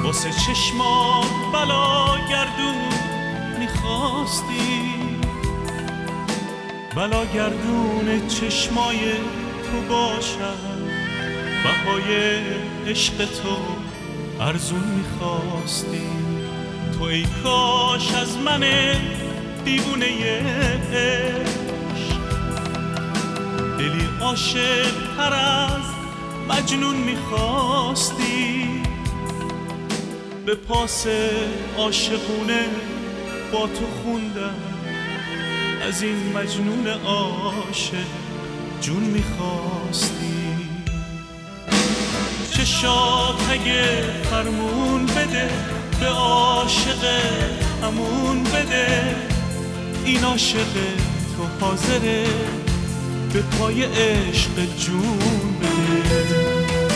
واسه چشمات بلا گردون میخواستی، بلا گردون چشمای تو باشم، بهای عشق تو ارزون میخواستی. تو ای کاش از من دیوونه عشق دلی عاشق تر از مجنون میخواستی. به پاس عاشقونه با تو خوندم، از این مجنون عاشق جون میخواستی. چشات اگه فرمون بده به عاشق همون بده، این عاشق تو حاضره به پای عشق جون بده.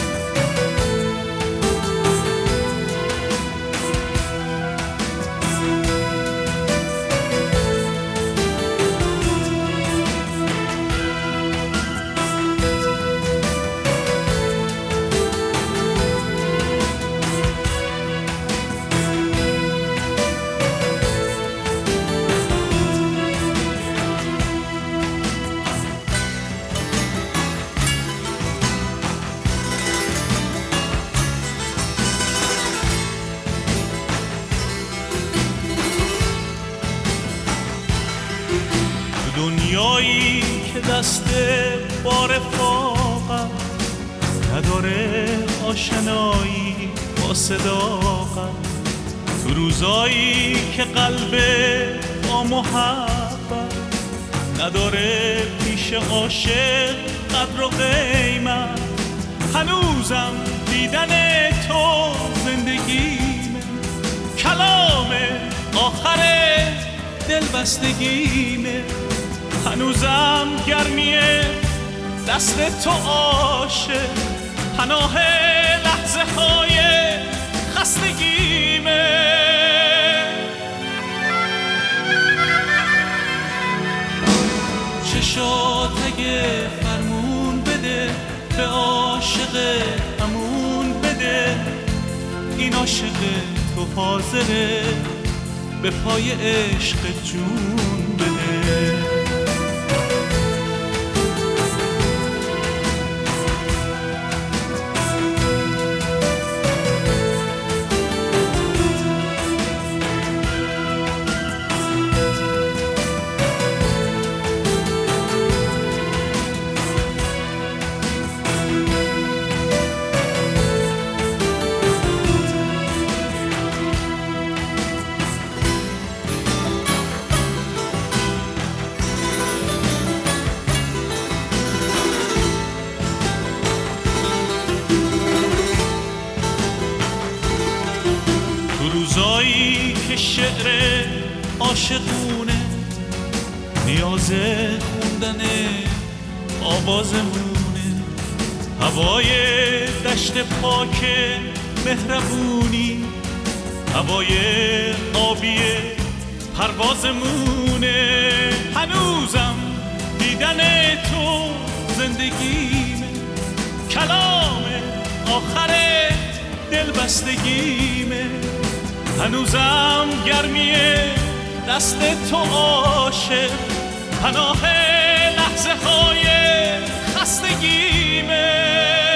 دنیایی که دست با رفاقت نداره آشنایی با صداقت، تو روزایی که قلب با محبت نداره پیش عاشق قدر و قیمت، هنوزم دیدن تو زندگیمه، کلام آخر دلبستگیمه، هنوزم گرمیه دست تو عاشق، پناه لحظه های خستگیمه. چشات اگه فرمون بده به عاشق همون بده، این عاشق تو حاضره به پای عشق جون بده. روزایی که شعر عاشقونه نیاز خوندن آوازمونه، هوای دشت پاک مهربونی، هوای آبی پروازمونه، هنوزم دیدن تو زندگیمه، کلام آخر دلبستگیمه، هنوزم گرمیه دست تو عاشق، پناه لحظه های خستگیمه.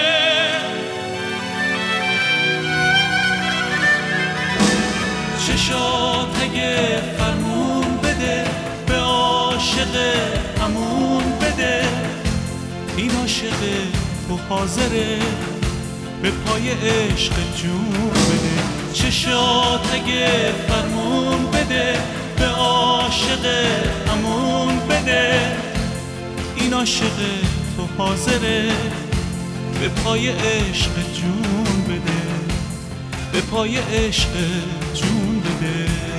چشات اگه فرمون بده به عاشق همون بده، این عاشق تو حاضره به پای عشق جون بده. چشات اگه فرمون بده به عاشق همون بده، این عاشق تو حاضره به پای عشق جون بده، به پای عشق جون بده.